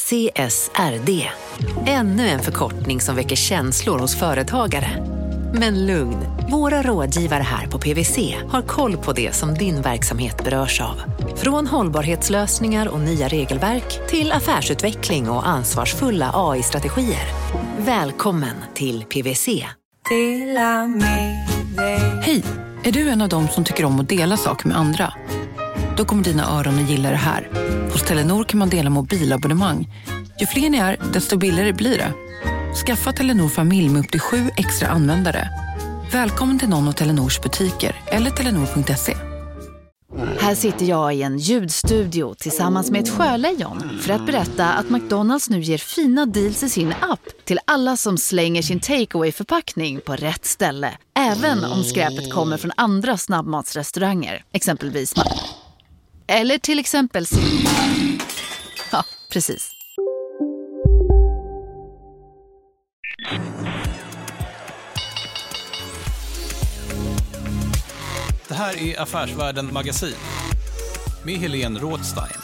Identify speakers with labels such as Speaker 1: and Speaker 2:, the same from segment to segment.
Speaker 1: CSRD. Ännu en förkortning som väcker känslor hos företagare. Men lugn, våra rådgivare här på PwC har koll på det som din verksamhet berörs av. Från hållbarhetslösningar och nya regelverk till affärsutveckling och ansvarsfulla AI-strategier. Välkommen till PwC.
Speaker 2: Hej, är du en av dem som tycker om att dela saker med andra? Då kommer dina öron att gilla det här. Hos Telenor kan man dela mobilabonnemang. Ju fler ni är, desto billigare blir det. Skaffa Telenor familj med upp till 7 extra användare. Välkommen till någon av Telenors butiker eller telenor.se.
Speaker 3: Här sitter jag i en ljudstudio tillsammans med ett sjölejon för att berätta att McDonald's nu ger fina deals i sin app till alla som slänger sin takeaway-förpackning på rätt ställe. Även om skräpet kommer från andra snabbmatsrestauranger, exempelvis. Eller till exempel... Ja, precis.
Speaker 4: Det här är Affärsvärlden Magasin med Helene Rådstein.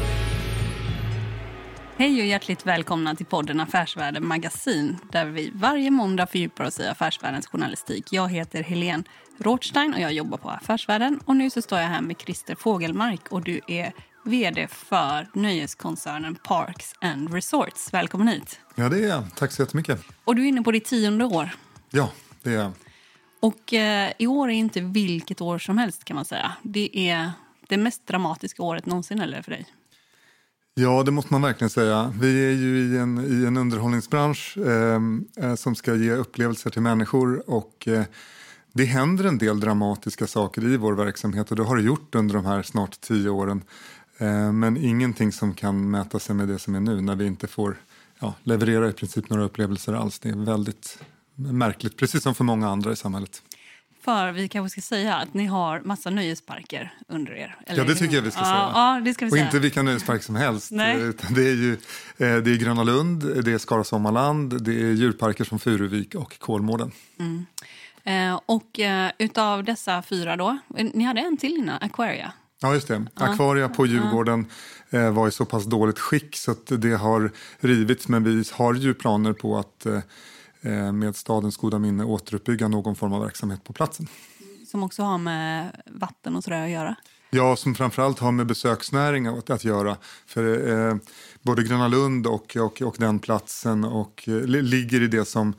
Speaker 5: Hej och hjärtligt välkomna till podden Affärsvärlden Magasin där vi varje måndag fördjupar oss i affärsvärldens journalistik. Jag heter Helene Rådstein och jag jobbar på Affärsvärlden och nu så står jag här med Christer Fågelmark och du är vd för nöjeskoncernen Parks and Resorts. Välkommen hit.
Speaker 6: Ja, det är jag. Tack så jättemycket.
Speaker 5: Och du är inne på ditt 10:e år.
Speaker 6: Ja, det är jag.
Speaker 5: Och i år är inte vilket år som helst kan man säga. Det är det mest dramatiska året någonsin, eller för dig?
Speaker 6: Ja, det måste man verkligen säga. Vi är ju i en underhållningsbransch som ska ge upplevelser till människor och det händer en del dramatiska saker i vår verksamhet och det har det gjort under de här snart 10 åren. Men ingenting som kan mäta sig med det som är nu när vi inte får leverera i princip några upplevelser alls. Det är väldigt märkligt, precis som för många andra i samhället.
Speaker 5: För vi kanske ska säga att ni har massa nöjesparker under er. Eller?
Speaker 6: Ja, det tycker jag vi ska säga.
Speaker 5: Ja, det ska vi
Speaker 6: och
Speaker 5: säga.
Speaker 6: Inte vilka nöjesparker som helst. Utan det är ju det är Gröna Lund, det är Skara Sommarland, det är djurparker som Furuvik och Kolmården.
Speaker 5: Mm. Och utav dessa 4 då, ni hade en till innan, Aquaria.
Speaker 6: Ja, just det. Aquaria på Djurgården var i så pass dåligt skick så att det har rivits. Men vi har ju planer på att med stadens goda minne återuppbygga någon form av verksamhet på platsen.
Speaker 5: Som också har med vatten och sådär att göra? Ja,
Speaker 6: som framförallt har med besöksnäring att göra. För både Gröna Lund och den platsen och ligger i det som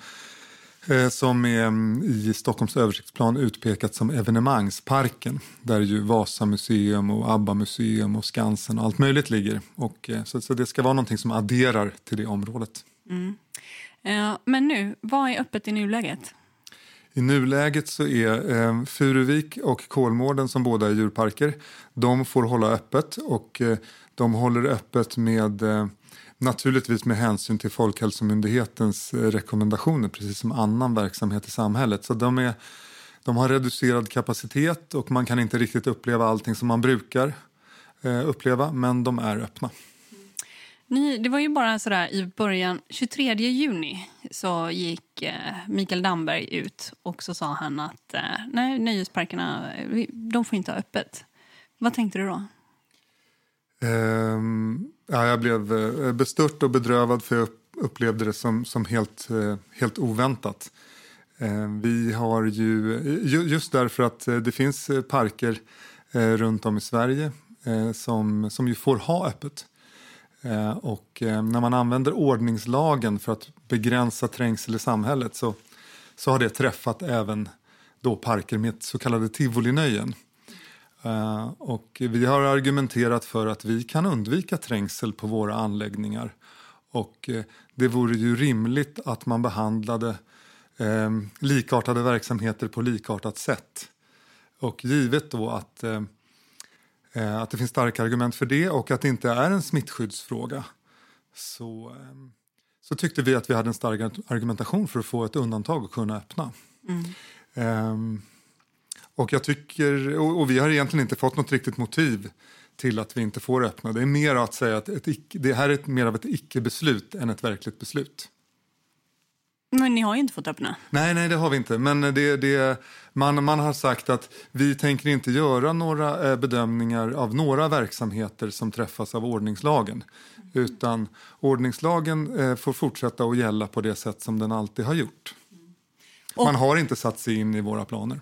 Speaker 6: är i Stockholms översiktsplan utpekat som evenemangsparken. Där ju Vasamuseum och ABBA-museum och Skansen och allt möjligt ligger. Och, så det ska vara någonting som adderar till det området.
Speaker 5: Mm. Men nu, vad är öppet i nuläget?
Speaker 6: I nuläget så är Furuvik och Kolmården som båda är djurparker. De får hålla öppet och de håller öppet med naturligtvis med hänsyn till Folkhälsomyndighetens rekommendationer precis som annan verksamhet i samhället. Så de har reducerad kapacitet och man kan inte riktigt uppleva allting som man brukar uppleva, men de är öppna.
Speaker 5: Det var ju bara sådär i början, 23 juni så gick Mikael Damberg ut och så sa han att nej, nöjesparkerna, de får inte ha öppet. Vad tänkte du då?
Speaker 6: Jag blev bestört och bedrövad för jag upplevde det som helt oväntat. Vi har ju, just därför att det finns parker runt om i Sverige som ju får ha öppet. Och när man använder ordningslagen för att begränsa trängsel i samhället så har det träffat även då parker med så kallade tivolinöjen. Och vi har argumenterat för att vi kan undvika trängsel på våra anläggningar. Och det vore ju rimligt att man behandlade likartade verksamheter på likartat sätt. Och givet då att det finns starka argument för det och att det inte är en smittskyddsfråga så tyckte vi att vi hade en stark argumentation för att få ett undantag och kunna öppna. Och jag tycker, och vi har egentligen inte fått något riktigt motiv till att vi inte får öppna. Det är mer att säga att det här är mer av ett icke-beslut än ett verkligt beslut.
Speaker 5: Men ni har ju inte fått öppna.
Speaker 6: Nej, det har vi inte. Men man har sagt att vi tänker inte göra några bedömningar av några verksamheter som träffas av ordningslagen. Utan ordningslagen får fortsätta att gälla på det sätt som den alltid har gjort. Man har inte satt sig in i våra planer.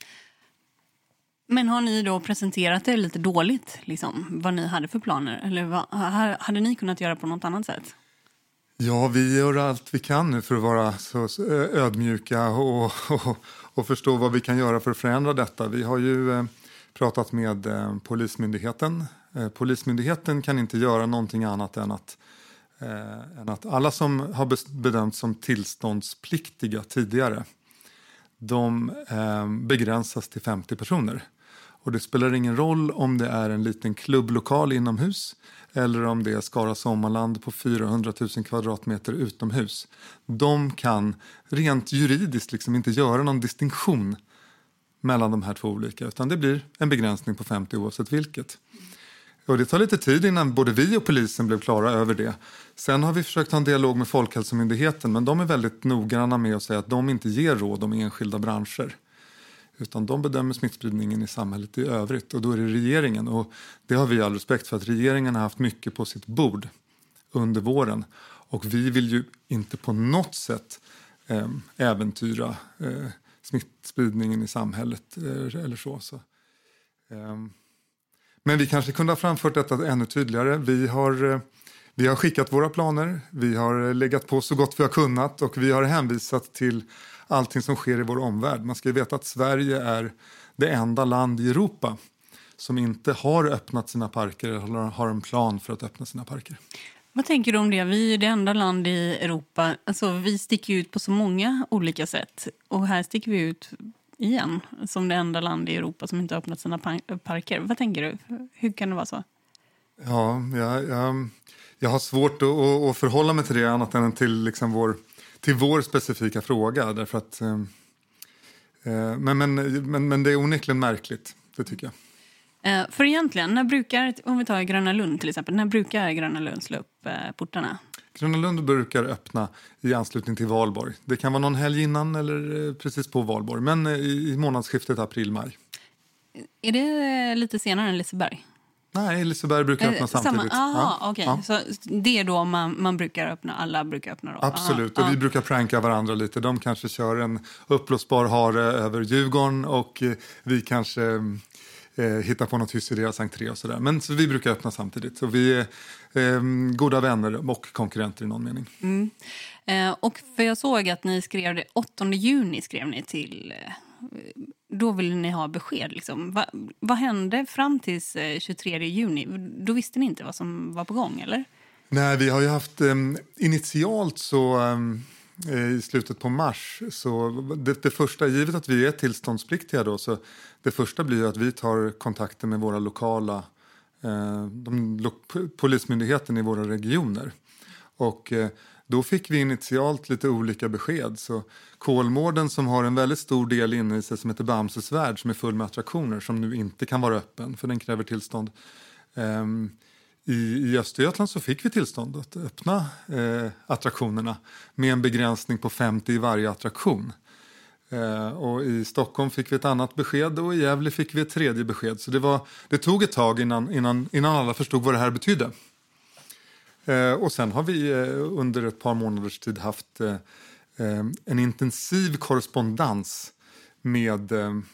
Speaker 5: Men har ni då presenterat det lite dåligt, liksom, vad ni hade för planer? Eller hade ni kunnat göra på något annat sätt?
Speaker 6: Ja, vi gör allt vi kan nu för att vara så ödmjuka och förstå vad vi kan göra för att förändra detta. Vi har ju pratat med Polismyndigheten. Polismyndigheten kan inte göra någonting annat än att alla som har bedömts som tillståndspliktiga tidigare, de begränsas till 50 personer. Och det spelar ingen roll om det är en liten klubblokal inomhus eller om det är Skara Sommarland på 400 000 kvadratmeter utomhus. De kan rent juridiskt liksom inte göra någon distinktion mellan de här två olika, utan det blir en begränsning på 50 oavsett vilket. Och det tar lite tid innan både vi och polisen blev klara över det. Sen har vi försökt ha en dialog med Folkhälsomyndigheten, men de är väldigt noggranna med att säga att de inte ger råd om enskilda branscher. Utan de bedömer smittspridningen i samhället i övrigt, och då är det regeringen. Och det har vi all respekt för, att regeringen har haft mycket på sitt bord under våren. Och vi vill ju inte på något sätt äventyra smittspridningen i samhället eller så. Men vi kanske kunde ha framfört detta ännu tydligare. Vi har skickat våra planer, vi har legat på så gott vi har kunnat och vi har hänvisat till allting som sker i vår omvärld. Man ska ju veta att Sverige är det enda land i Europa som inte har öppnat sina parker eller har en plan för att öppna sina parker.
Speaker 5: Vad tänker du om det? Vi är det enda land i Europa. Alltså, vi sticker ut på så många olika sätt. Och här sticker vi ut igen som det enda land i Europa som inte har öppnat sina parker. Vad tänker du? Hur kan det vara så?
Speaker 6: Ja, jag har svårt att förhålla mig till det annat än till liksom vår specifika fråga. Därför att, men det är onekligen märkligt, det tycker jag.
Speaker 5: För egentligen, om vi tar Gröna Lund till exempel, när brukar Gröna Lund slå upp portarna?
Speaker 6: Gröna Lund brukar öppna i anslutning till valborg. Det kan vara någon helg innan eller precis på valborg, men i månadsskiftet april-maj.
Speaker 5: Är det lite senare än Liseberg?
Speaker 6: Nej, Liseberg brukar öppna samtidigt.
Speaker 5: Okej. Ja. Så det är då man brukar öppna, alla brukar öppna då?
Speaker 6: Absolut, och vi brukar pranka varandra lite. De kanske kör en uppblåsbar hare över Djurgården och vi kanske hittar på något hyss i deras entré och sådär. Men så vi brukar öppna samtidigt. Så vi är goda vänner och konkurrenter i någon mening.
Speaker 5: Mm. Och för jag såg att ni skrev det 8 juni skrev ni till... Då ville ni ha besked. Liksom. Vad hände fram till 23 juni? Då visste ni inte vad som var på gång, eller? Nej,
Speaker 6: vi har ju haft initialt så i slutet på mars. Så det första, givet att vi är tillståndspliktiga då, så det första blir att vi tar kontakter med våra lokala polismyndigheten i våra regioner. Och då fick vi initialt lite olika besked. Så Kolmården, som har en väldigt stor del inne i sig som heter Bamses värld, som är full med attraktioner, som nu inte kan vara öppen för den kräver tillstånd. I Östergötland så fick vi tillstånd att öppna attraktionerna med en begränsning på 50 i varje attraktion. Och i Stockholm fick vi ett annat besked och i Gävle fick vi ett tredje besked. Så det tog ett tag innan alla förstod vad det här betydde. Och sen har vi under ett par månaders tid haft en intensiv korrespondens med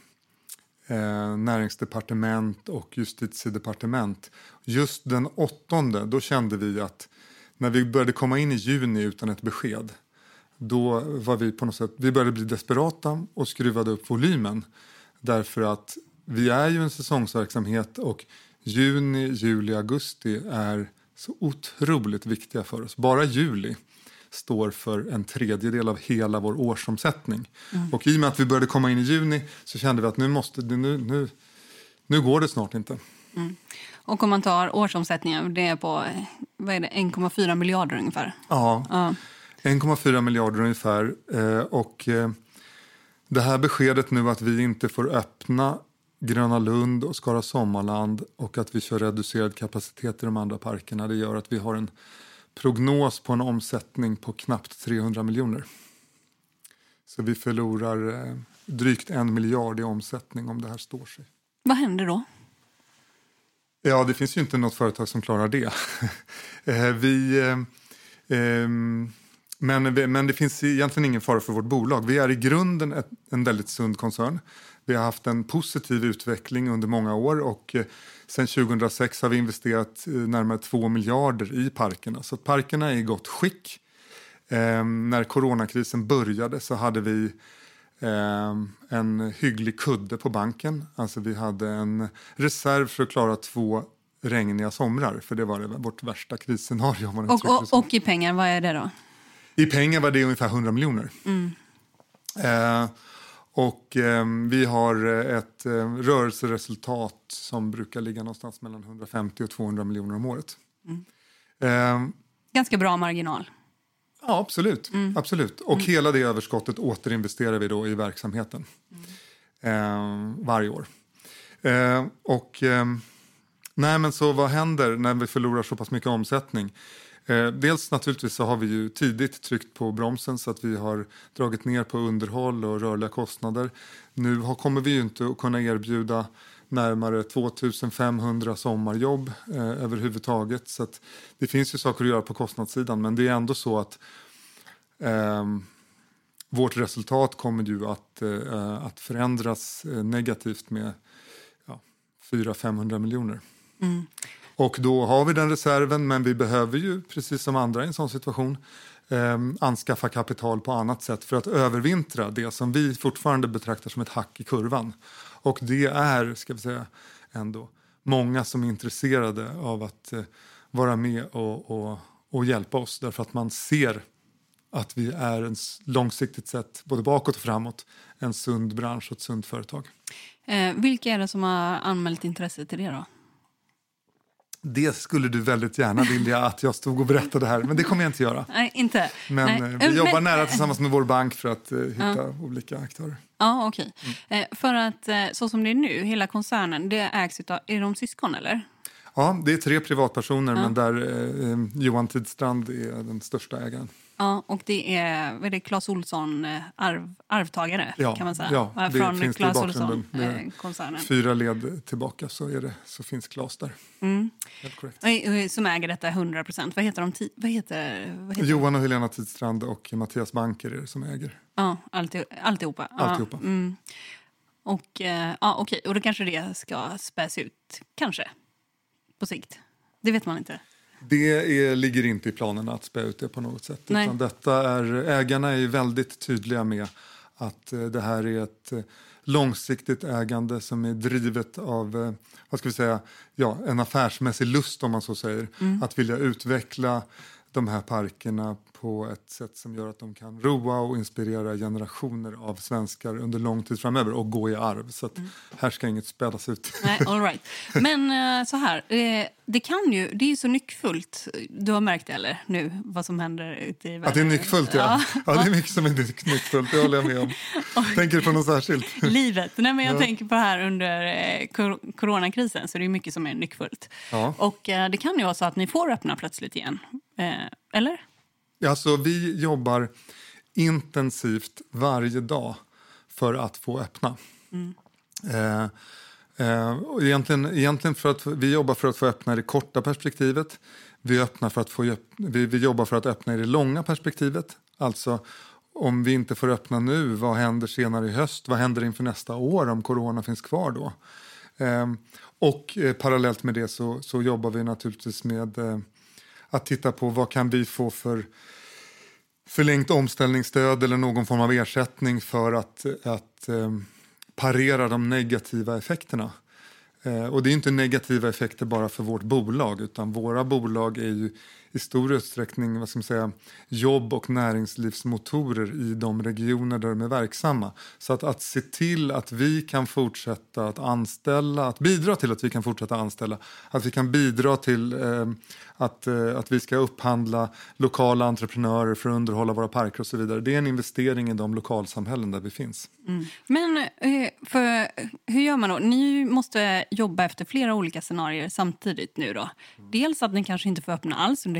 Speaker 6: näringsdepartement och justitiedepartement. Just den 8:e, då kände vi att när vi började komma in i juni utan ett besked, då var vi på något sätt, vi började bli desperata och skruvade upp volymen. Därför att vi är ju en säsongsverksamhet och juni, juli, augusti är så otroligt viktiga för oss. Bara juli står för 1/3 av hela vår årsomsättning. Mm. Och i och med att vi började komma in i juni så kände vi att nu går det snart inte.
Speaker 5: Mm. Och om man tar årsomsättningen, det är på 1,4 miljarder ungefär?
Speaker 6: Ja. 1,4 miljarder ungefär. Och det här beskedet nu att vi inte får öppna Gröna Lund och Skara Sommarland och att vi kör reducerad kapacitet i de andra parkerna, det gör att vi har en prognos på en omsättning på knappt 300 miljoner. Så vi förlorar drygt 1 miljard i omsättning om det här står sig.
Speaker 5: Vad händer då?
Speaker 6: Ja, det finns ju inte något företag som klarar det. Men det finns egentligen ingen fara för vårt bolag. Vi är i grunden en väldigt sund koncern. Vi har haft en positiv utveckling under många år och sedan 2006 har vi investerat närmare 2 miljarder i parkerna. Så parkerna är i gott skick. När coronakrisen började så hade vi en hygglig kudde på banken. Alltså vi hade en reserv för att klara 2 regniga somrar. För det var vårt värsta krisscenario.
Speaker 5: Och i pengar, vad är det då?
Speaker 6: I pengar var det ungefär 100 miljoner. Vi har ett rörelseresultat som brukar ligga någonstans mellan 150 och 200 miljoner om året.
Speaker 5: Ganska bra marginal.
Speaker 6: Ja, absolut. Absolut. Och hela det överskottet återinvesterar vi då i verksamheten varje år. Men så vad händer när vi förlorar så pass mycket omsättning? Dels naturligtvis så har vi ju tidigt tryckt på bromsen så att vi har dragit ner på underhåll och rörliga kostnader. Nu kommer vi ju inte att kunna erbjuda närmare 2500 sommarjobb överhuvudtaget. Så att det finns ju saker att göra på kostnadssidan, men det är ändå så att vårt resultat kommer ju att förändras negativt med 400-500 miljoner. Och då har vi den reserven, men vi behöver ju, precis som andra i en sån situation, anskaffa kapital på annat sätt för att övervintra det som vi fortfarande betraktar som ett hack i kurvan. Och det är, ska vi säga, ändå många som är intresserade av att vara med och hjälpa oss. Därför att man ser att vi är en långsiktigt sett, både bakåt och framåt, en sund bransch och ett sunt företag.
Speaker 5: Vilka är det som har anmält intresse till det då?
Speaker 6: Det skulle du väldigt gärna vilja att jag stod och berättade här, men det kommer jag inte göra.
Speaker 5: Nej, inte.
Speaker 6: Men vi jobbar nära tillsammans med vår bank för att hitta olika aktörer.
Speaker 5: Ja, okej. För att så som det är nu, hela koncernen, det ägs utav, är de syskon eller?
Speaker 6: Ja, det är 3 privatpersoner, men där Johan Tidstrand är den största ägaren.
Speaker 5: Ja, och det är Claes Olsson arvtagare kan man säga.
Speaker 6: Ja, det
Speaker 5: från
Speaker 6: finns
Speaker 5: Claes
Speaker 6: det i bakgrunden.
Speaker 5: Olsson-koncernen. 4
Speaker 6: led tillbaka så finns Claes där. Helt korrekt.
Speaker 5: Som äger detta 100%. Vad heter de? Vad heter
Speaker 6: Johan och Helena Tidstrand och Mattias Banker är det som äger.
Speaker 5: Ja, alltihopa.
Speaker 6: Alltihopa.
Speaker 5: Och okej. Och då kanske det ska späs ut, kanske, på sikt. Det vet man inte.
Speaker 6: Det ligger inte i planerna att spä ut det på något sätt.
Speaker 5: Nej.
Speaker 6: Utan ägarna är väldigt tydliga med att det här är ett långsiktigt ägande som är drivet av en affärsmässig lust, om man så säger. Att vilja utveckla de här parkerna på ett sätt som gör att de kan roa och inspirera generationer av svenskar under lång tid framöver och gå i arv. Så att här ska inget spädas ut.
Speaker 5: Nej, all right. Men så här, det är ju så nyckfullt. Du har märkt det, eller nu, vad som händer ute i världen?
Speaker 6: Att det är nyckfullt, ja. Ja, det är mycket som är nyckfullt, det håller jag med om. Tänker du på något särskilt?
Speaker 5: Livet. Nej, men jag tänker på här under coronakrisen, så det är mycket som är nyckfullt. Ja. Och det kan ju vara så att ni får öppna plötsligt igen. Eller? Alltså,
Speaker 6: vi jobbar intensivt varje dag för att få öppna. Egentligen för att vi jobbar för att få öppna i det korta perspektivet. Vi jobbar för att öppna i det långa perspektivet. Alltså, om vi inte får öppna nu, vad händer senare i höst? Vad händer inför nästa år om corona finns kvar då? Och parallellt med det så jobbar vi naturligtvis med att titta på vad kan vi få för förlängt omställningsstöd eller någon form av ersättning för att parera de negativa effekterna. Och det är inte negativa effekter bara för vårt bolag, utan våra bolag är ju i stor utsträckning jobb- och näringslivsmotorer i de regioner där de är verksamma. Så att se till att vi kan fortsätta att anställa, att bidra till att vi kan fortsätta anställa, att vi kan bidra till att vi ska upphandla lokala entreprenörer för att underhålla våra parker och så vidare. Det är en investering i de lokalsamhällen där vi finns.
Speaker 5: Men hur gör man då? Ni måste jobba efter flera olika scenarier samtidigt nu då. Dels att ni kanske inte får öppna alls under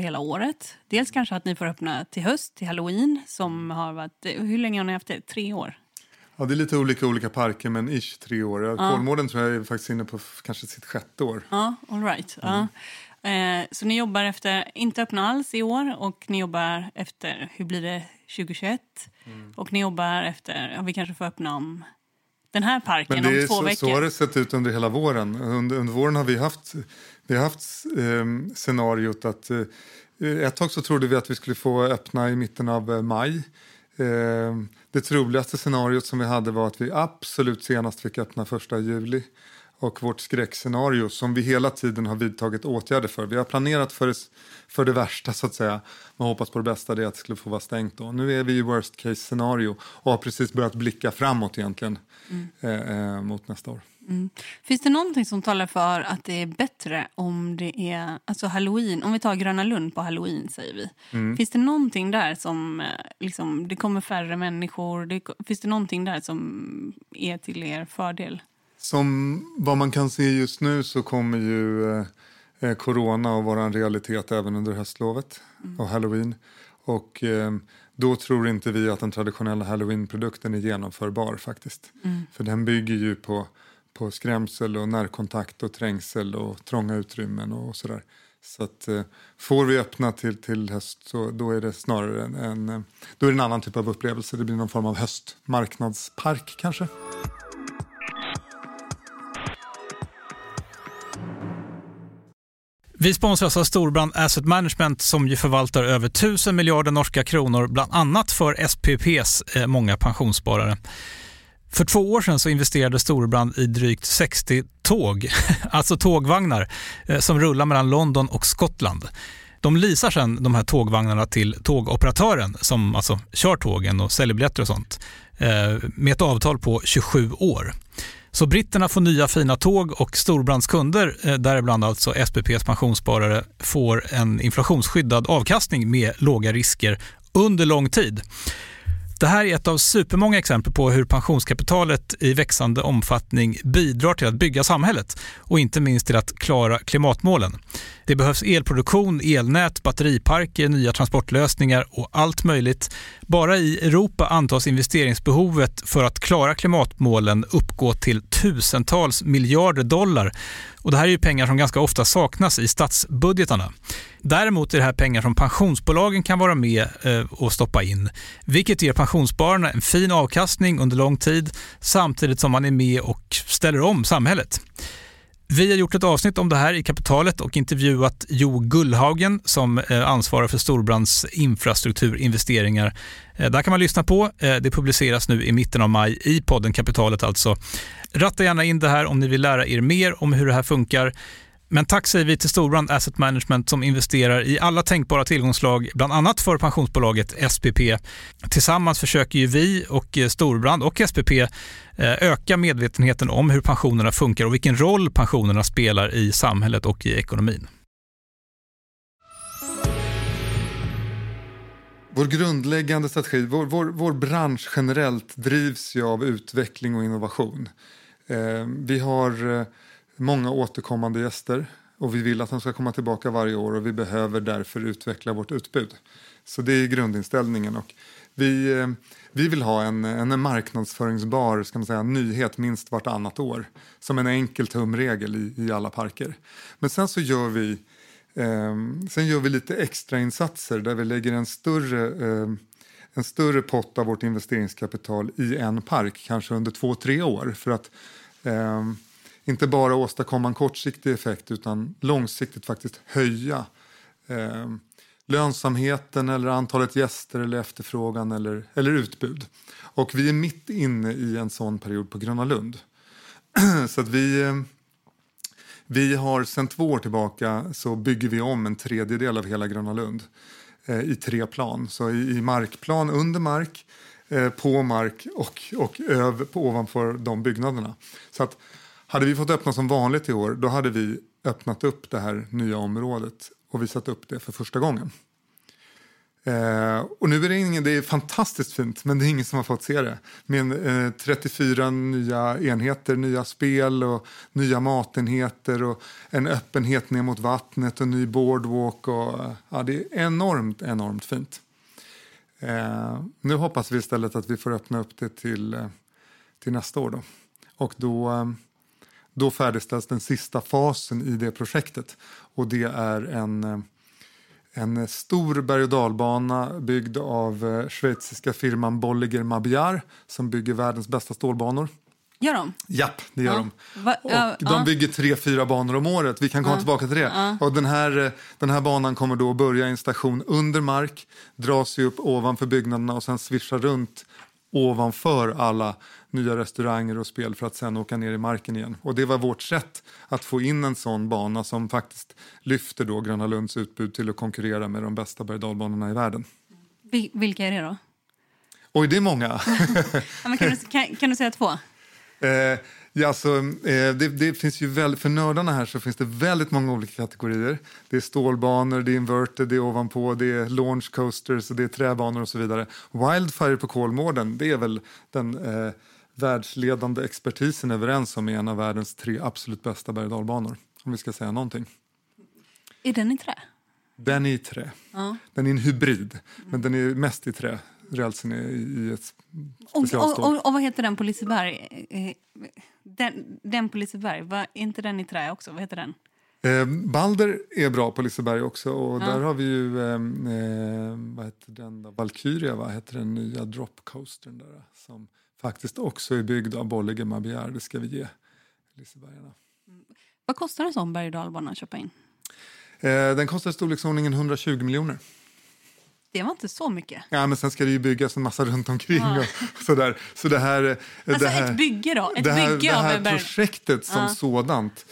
Speaker 5: hela året. Dels kanske att ni får öppna till höst, till Halloween, som har varit... Hur länge har ni haft det? 3 år?
Speaker 6: Ja, det är lite olika parker, men 3 år. Kolmården tror jag är faktiskt inne på kanske sitt 6:e år.
Speaker 5: Ja, all right. Ja. Så ni jobbar efter, inte öppna alls i år, och ni jobbar efter, hur blir det, 2021? Och ni jobbar efter, vi kanske får öppna om den här parken om 2 veckor. Men
Speaker 6: så har det sett ut under hela våren. Under våren har vi haft scenariot att ett tag så trodde vi att vi skulle få öppna i mitten av maj. Det troligaste scenariot som vi hade var att vi absolut senast fick öppna 1 juli. Och vårt skräckscenario som vi hela tiden har vidtagit åtgärder för. Vi har planerat för det värsta så att säga. Man hoppas på det bästa, det är att det skulle få vara stängt då. Nu är vi i worst case scenario och har precis börjat blicka framåt egentligen mot nästa år.
Speaker 5: Finns det någonting som talar för att det är bättre om det är, alltså Halloween, om vi tar Gröna Lund på Halloween säger vi. Finns det någonting där som liksom, det kommer färre människor, finns det någonting där som är till er fördel?
Speaker 6: Som vad man kan se just nu så kommer ju corona att vara en realitet även under höstlovet och Halloween. Och då tror inte vi att den traditionella Halloween-produkten är genomförbar faktiskt. För den bygger ju på skrämsel och närkontakt och trängsel och trånga utrymmen och sådär. Så att får vi öppna till höst så då är det snarare då är det en annan typ av upplevelse. Det blir någon form av höstmarknadspark kanske.
Speaker 4: Vi sponsras av Storebrand Asset Management som ju förvaltar över 1000 miljarder norska kronor, bland annat för SPPs många pensionssparare. För 2 år sedan så investerade Storebrand i drygt 60 tåg, alltså tågvagnar, som rullar mellan London och Skottland. De leasar sedan de här tågvagnarna till tågoperatören som alltså kör tågen och säljer biljetter och sånt med ett avtal på 27 år. Så britterna får nya fina tåg och Storebrands kunder, däribland alltså SPPs pensionssparare, får en inflationsskyddad avkastning med låga risker under lång tid. Det här är ett av supermånga exempel på hur pensionskapitalet i växande omfattning bidrar till att bygga samhället och inte minst till att klara klimatmålen. Det behövs elproduktion, elnät, batteriparker, nya transportlösningar och allt möjligt. Bara i Europa antas investeringsbehovet för att klara klimatmålen uppgå till tusentals miljarder dollar. Och det här är ju pengar som ganska ofta saknas i statsbudgetarna. Däremot är det här pengar som pensionsbolagen kan vara med och stoppa in, vilket ger pensionsspararna en fin avkastning under lång tid samtidigt som man är med och ställer om samhället. Vi har gjort ett avsnitt om det här i Kapitalet och intervjuat Jo Gullhagen som ansvarar för Storebrands infrastrukturinvesteringar. Där kan man lyssna på. Det publiceras nu i mitten av maj i podden Kapitalet alltså. Ratta gärna in det här om ni vill lära er mer om hur det här funkar. Men tack säger vi till Storebrand Asset Management som investerar i alla tänkbara tillgångslag, bland annat för pensionsbolaget SPP. Tillsammans försöker ju vi och Storebrand och SPP öka medvetenheten om hur pensionerna funkar och vilken roll pensionerna spelar i samhället och i ekonomin.
Speaker 6: Vår grundläggande strategi, vår bransch generellt drivs ju av utveckling och innovation. Vi har många återkommande gäster och vi vill att de ska komma tillbaka varje år och vi behöver därför utveckla vårt utbud. Så det är grundinställningen och vi vill ha en marknadsföringsbar ska man säga, nyhet minst vartannat år som en enkel tumregel i alla parker. Men sen så gör vi lite extra insatser där vi lägger en större pott av vårt investeringskapital i en park kanske under 2-3 år för att inte bara åstadkomma en kortsiktig effekt utan långsiktigt faktiskt höja lönsamheten eller antalet gäster eller efterfrågan eller utbud. Och vi är mitt inne i en sån period på Gröna Lund. Så att vi har sedan 2 år tillbaka så bygger vi om en 1/3 av hela Gröna Lund i 3 plan. Så i markplan, under mark, på mark och ovanför de byggnaderna. Så att hade vi fått öppna som vanligt i år, då hade vi öppnat upp det här nya området och visat upp det för första gången. Och nu är det är fantastiskt fint, men det är ingen som har fått se det. Med 34 nya enheter, nya spel och nya matenheter och en öppenhet ner mot vattnet och ny boardwalk. Och, det är enormt fint. Nu hoppas vi istället att vi får öppna upp det till nästa år då. Och då färdigställs den sista fasen i det projektet. Och det är en stor berg- och dalbana byggd av schweiziska firman Bolliger Mabillard som bygger världens bästa stålbanor.
Speaker 5: Gör de?
Speaker 6: Japp, det gör de. Och de bygger 3-4 banor om året. Vi kan komma tillbaka till det. Och den här banan kommer då börja i en station under mark, dra sig upp ovanför byggnaderna och sen svischa runt ovanför alla nya restauranger och spel för att sen åka ner i marken igen. Och det var vårt sätt att få in en sån bana som faktiskt lyfter då Gröna Lunds utbud till att konkurrera med de bästa berg- och dalbanorna i världen.
Speaker 5: Vilka är det då?
Speaker 6: Oj, det är många.
Speaker 5: Men kan du säga 2?
Speaker 6: Det finns ju för nördarna här så finns det väldigt många olika kategorier. Det är stålbanor, det är inverted, det är ovanpå, det är launch coasters och det är träbanor och så vidare. Wildfire på Kolmården, det är väl den världsledande expertisen överens om är en av världens 3 absolut bästa berg- och dalbanor, om vi ska säga någonting.
Speaker 5: Är den i trä?
Speaker 6: Den är i trä. Ja. Den är en hybrid, men den är mest i trä. Rälsen är i ett specialstål.
Speaker 5: Och vad heter den på Liseberg? Den på Liseberg, är inte den i trä också? Vad heter den?
Speaker 6: Balder är bra på Liseberg också. Och där har vi ju vad heter den då? Valkyria, vad heter den nya drop coastern där? Som faktiskt också är byggd av Bolliger Mabillard. Det ska vi ge Lisebergarna.
Speaker 5: Vad kostar en sån berg- och dalbana att köpa in?
Speaker 6: Den kostar i storleksordningen 120 miljoner.
Speaker 5: Det var inte så mycket.
Speaker 6: Ja, men sen ska det ju byggas en massa runt omkring och sådär. Så det här...
Speaker 5: Alltså ett bygge då?
Speaker 6: Det här projektet som sådant.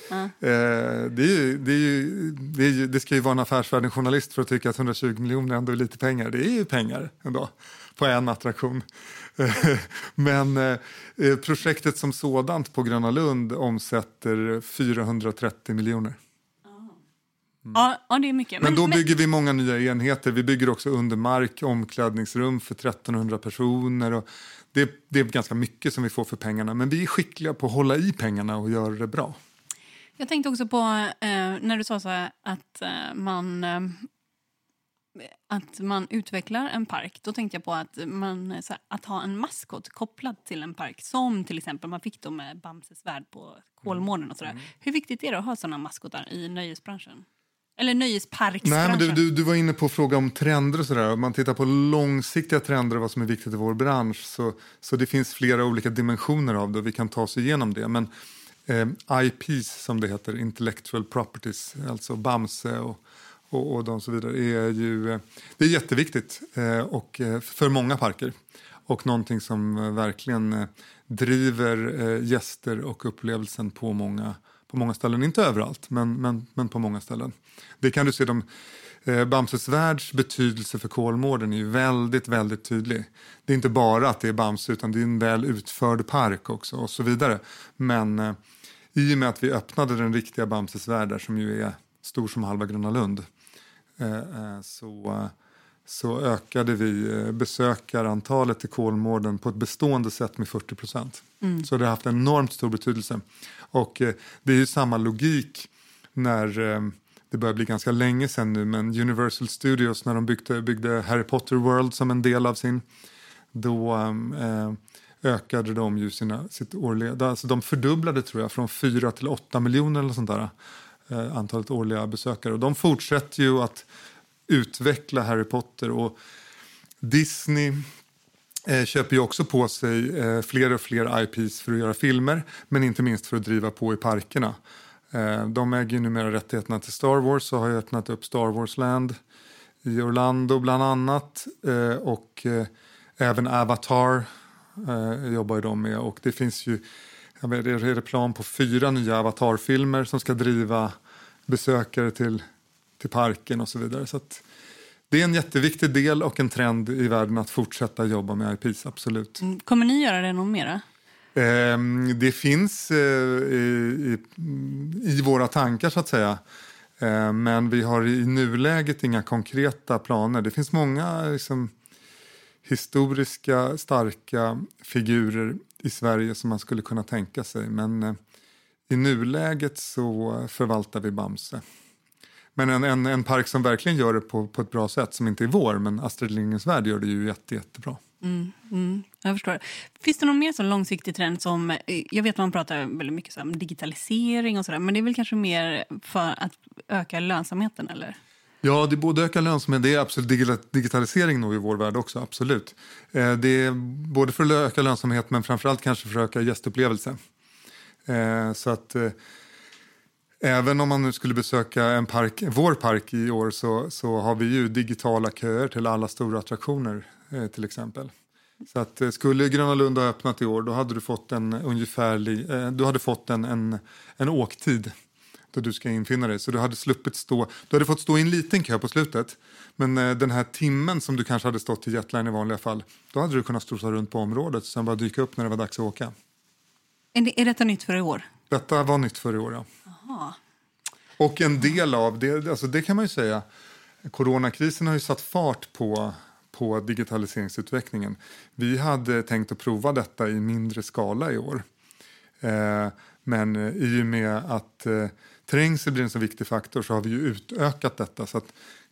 Speaker 6: Det ska ju vara en affärsvärlden journalist för att tycka att 120 miljoner ändå är lite pengar. Det är ju pengar ändå på en attraktion. Men projektet som sådant på Gröna Lund omsätter 430 miljoner.
Speaker 5: Ja, det är mycket.
Speaker 6: Men då bygger vi många nya enheter. Vi bygger också under mark, omklädningsrum för 1300 personer. Och det är ganska mycket som vi får för pengarna. Men vi är skickliga på att hålla i pengarna och göra det bra.
Speaker 5: Jag tänkte också på när du sa så här, att man utvecklar en park. Då tänkte jag på att ha en maskot kopplad till en park. Som till exempel man fick då med Bamses värld på Kolmården och sådär. Hur viktigt är det att ha sådana maskotar i nöjesbranschen? Eller nöjesparksbranschen?
Speaker 6: Nej, men du var inne på fråga om trender och sådär. Om man tittar på långsiktiga trender och vad som är viktigt i vår bransch så det finns flera olika dimensioner av det och vi kan ta oss igenom det. Men IPs som det heter, intellectual properties, alltså Bamse och de så vidare, det är jätteviktigt och för många parker. Och någonting som verkligen driver gäster och upplevelsen på många ställen. Inte överallt, men på många ställen. Det kan du se, Bamses världs betydelse för Kolmården är ju väldigt, väldigt tydlig. Det är inte bara att det är Bamse utan det är en väl utförd park också och så vidare. Men i och med att vi öppnade den riktiga Bamses värld där som ju är stor som halva Gröna Lund så ökade vi besökarantalet i Kolmården på ett bestående sätt med 40%. Så det har haft en enormt stor betydelse. Och det är ju samma logik när det börjar bli ganska länge sedan nu, men Universal Studios när de byggde Harry Potter World som en del av då ökade de ju sitt årliga, alltså de fördubblade tror jag från 4 till 8 miljoner eller sånt där antalet årliga besökare. Och de fortsätter ju att utveckla Harry Potter och Disney köper ju också på sig fler och fler IPs för att göra filmer, men inte minst för att driva på i parkerna. De äger ju numera rättigheterna till Star Wars och har ju öppnat upp Star Wars Land i Orlando bland annat. Och även Avatar jobbar ju de med. Och det finns ju är det plan på 4 nya Avatar-filmer som ska driva besökare till parken och så vidare. Så att det är en jätteviktig del och en trend i världen att fortsätta jobba med IPs, absolut.
Speaker 5: Kommer ni göra det någon mera?
Speaker 6: Det finns i våra tankar så att säga. Men vi har i nuläget inga konkreta planer. Det finns många liksom, historiska starka figurer i Sverige som man skulle kunna tänka sig. Men i nuläget så förvaltar vi Bamse. Men en park som verkligen gör det på ett bra sätt, som inte är vår, men Astrid Lindgrens Värld gör det ju jättebra.
Speaker 5: Jag förstår. Finns det någon mer så långsiktig trend som, jag vet att man pratar väldigt mycket om digitalisering och sådär, men det är väl kanske mer för att öka lönsamheten, eller? Ja,
Speaker 6: det är både öka lönsamhet, det är absolut digitalisering nog i vår värld också, absolut. Det är både för att öka lönsamhet, men framförallt kanske för att öka gästupplevelse. Så att även om man nu skulle besöka vår park i år så har vi ju digitala köer till alla stora attraktioner till exempel. Så att skulle Gröna Lund ha öppnat i år, då hade du fått en åktid då du ska infinna dig. Så du hade fått stå i en liten kö på slutet. Men den här timmen som du kanske hade stått i Jetline i vanliga fall, då hade du kunnat strosa runt på området och sen bara dyka upp när det var dags att åka.
Speaker 5: Är detta nytt för i år?
Speaker 6: Detta var nytt för i år, ja.
Speaker 5: Aha.
Speaker 6: Och en del av det, alltså det kan man ju säga, coronakrisen har ju satt fart på digitaliseringsutvecklingen. Vi hade tänkt att prova detta i mindre skala i år. Men i och med att trängsel blir en så viktig faktor så har vi ju utökat detta. Så att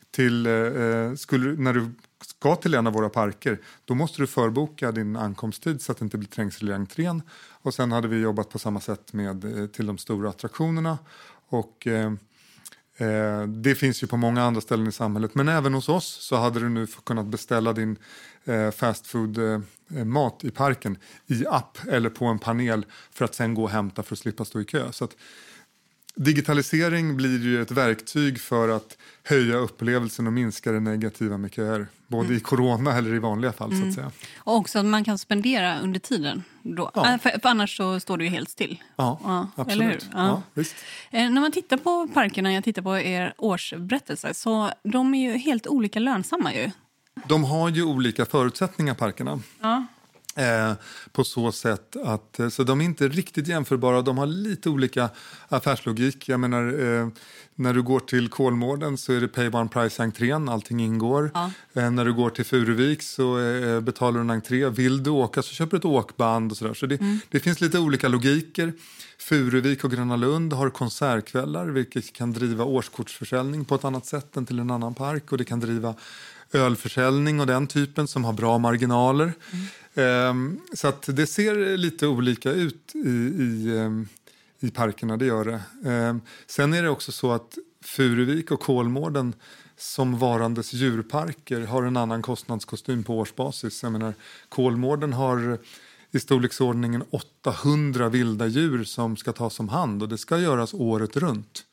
Speaker 6: när du ska till en av våra parker, då måste du förboka din ankomsttid så att det inte blir trängsel i entrén. Och sen hade vi jobbat på samma sätt till de stora attraktionerna. Och det finns ju på många andra ställen i samhället. Men även hos oss så hade du nu kunnat beställa din fastfood-mat i parken i app eller på en panel för att sen gå och hämta för att slippa stå i kö. Så att digitalisering blir ju ett verktyg för att höja upplevelsen och minska det negativa med köer. Både i corona eller i vanliga fall så att säga. Och
Speaker 5: också att man kan spendera under tiden då. Ja. För annars så står det ju helt still.
Speaker 6: Ja, absolut.
Speaker 5: Eller hur?
Speaker 6: Ja, visst.
Speaker 5: När man tittar på parkerna, jag tittar på er årsberättelse, så de är ju helt olika lönsamma ju.
Speaker 6: De har ju olika förutsättningar, parkerna.
Speaker 5: Ja.
Speaker 6: På så sätt att så de är inte riktigt jämförbara. De har lite olika affärslogik. Jag menar, när du går till Kolmården så är det pay one price entrén, allting ingår. Ja. När du går till Furuvik så betalar du en entré. Vill du åka så köper du ett åkband och sådär. Så det finns lite olika logiker. Furuvik och Gröna Lund har konsertkvällar, vilket kan driva årskortsförsäljning på ett annat sätt än till en annan park. Och det kan driva ölförsäljning och den typen som har bra marginaler. Så att det ser lite olika ut i parkerna, det gör det. Sen är det också så att Furuvik och Kolmården som varandes djurparker har en annan kostnadskostym på årsbasis. Jag menar, Kolmården har i storleksordningen 800 vilda djur som ska tas om hand och det ska göras året runt.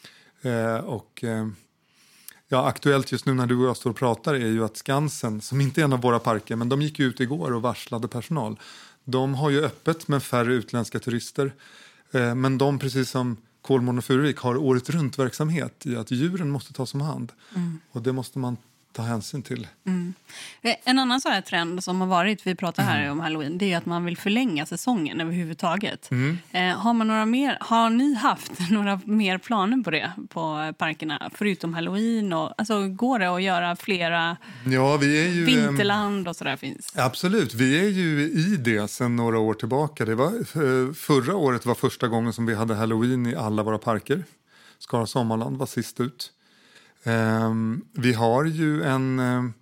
Speaker 6: Ja, aktuellt just nu när du och jag står och pratar är ju att Skansen, som inte är en av våra parker, men de gick ut igår och varslade personal. De har ju öppet med färre utländska turister. Men de, precis som Kolmården och Furuvik, har året runt verksamhet i att djuren måste tas om hand. Och det måste man ta hänsyn till.
Speaker 5: En annan sån här trend som har varit, vi pratar här om Halloween, det är att man vill förlänga säsongen överhuvudtaget. Har ni haft några mer planer på det på parkerna förutom Halloween? Och, alltså, går det att göra flera vinterland och sådär finns?
Speaker 6: Absolut, vi är ju i det sedan några år tillbaka. Förra året var första gången som vi hade Halloween i alla våra parker. Skara Sommarland var sist ut. Vi har ju en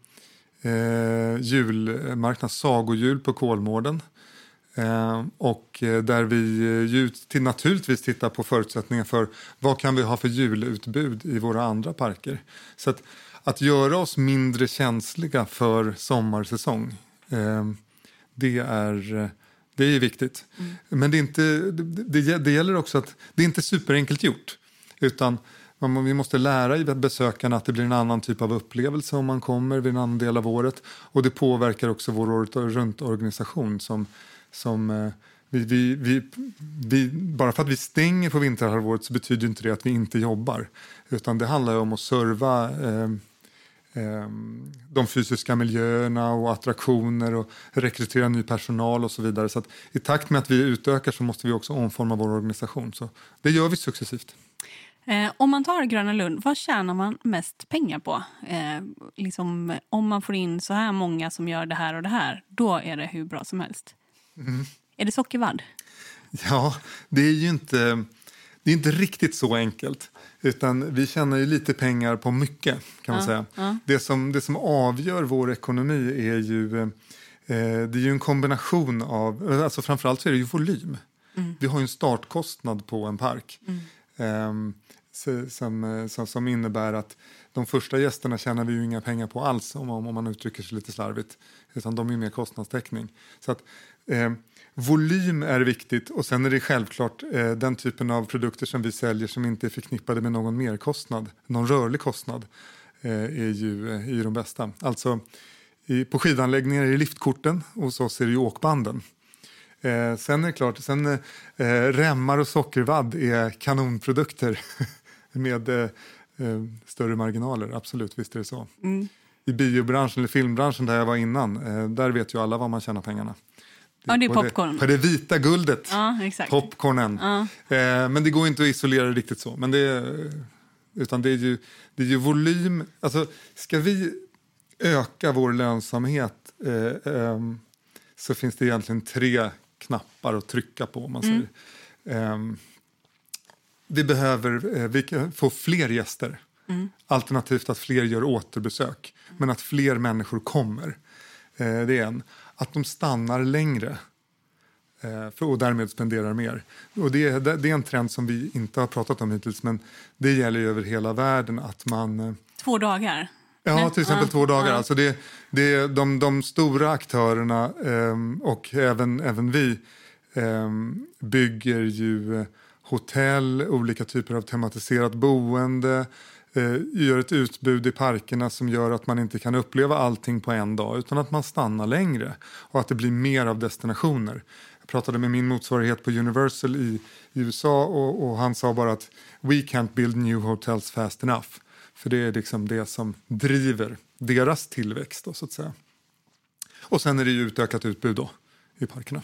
Speaker 6: julmarknad, sagojul på Kolmården, och där vi ju naturligtvis tittar på förutsättningar för vad kan vi ha för julutbud i våra andra parker. Så att göra oss mindre känsliga för sommarsäsong, det är viktigt. Men det gäller också att det är inte superenkelt gjort, utan vi måste lära i besökarna att det blir en annan typ av upplevelse om man kommer vid en annan del av året. Och det påverkar också vår året runt organisation som bara för att vi stänger på vinterhalvåret så betyder inte det att vi inte jobbar. Utan det handlar om att serva de fysiska miljöerna och attraktioner och rekrytera ny personal och så vidare. Så att i takt med att vi utökar så måste vi också omforma vår organisation. Så det gör vi successivt.
Speaker 5: Om man tar Gröna Lund, vad tjänar man mest pengar på? Om man får in så här många som gör det här och det här, då är det hur bra som helst. Är det sockervadd?
Speaker 6: Ja, det är ju inte riktigt så enkelt. Utan vi tjänar ju lite pengar på mycket, kan man säga. Det som avgör vår ekonomi är ju, det är ju en kombination av, alltså framförallt så är det ju volym. Vi har ju en startkostnad på en park. Som innebär att de första gästerna tjänar vi ju inga pengar på alls, om man uttrycker sig lite slarvigt. Utan de är mer kostnadstäckning. Så att volym är viktigt, och sen är det självklart den typen av produkter som vi säljer som inte är förknippade med någon merkostnad, någon rörlig kostnad, är ju de bästa. Alltså på skidanläggningar är det liftkorten, och hos oss är det ju åkbanden. Sen är det klart, remmar och sockervadd är kanonprodukter med större marginaler, absolut, visst är det så. I biobranschen eller filmbranschen där jag var innan, där vet ju alla vad man tjänar pengarna.
Speaker 5: Ja, det är popcorn.
Speaker 6: På det vita guldet.
Speaker 5: Ja, exakt.
Speaker 6: Popcornen. Ja. Men det går inte att isolera riktigt så. Men utan det är ju volym. Alltså, ska vi öka vår lönsamhet så finns det egentligen 3 knappar att trycka på, om man säger. Vi kan få fler gäster. Alternativt att fler gör återbesök. Men att fler människor kommer. Det är en. Att de stannar längre och därmed spenderar mer. Och det är en trend som vi inte har pratat om hittills, men det gäller ju över hela världen att man...
Speaker 5: 2 dagar?
Speaker 6: Ja, till exempel 2 dagar. Alltså det är de stora aktörerna och även vi bygger ju hotell, olika typer av tematiserat boende, gör ett utbud i parkerna som gör att man inte kan uppleva allting på en dag, utan att man stannar längre och att det blir mer av destinationer. Jag pratade med min motsvarighet på Universal i USA och han sa bara att we can't build new hotels fast enough. För det är liksom det som driver deras tillväxt då, så att säga. Och sen är det ju utökat utbud då i parkerna.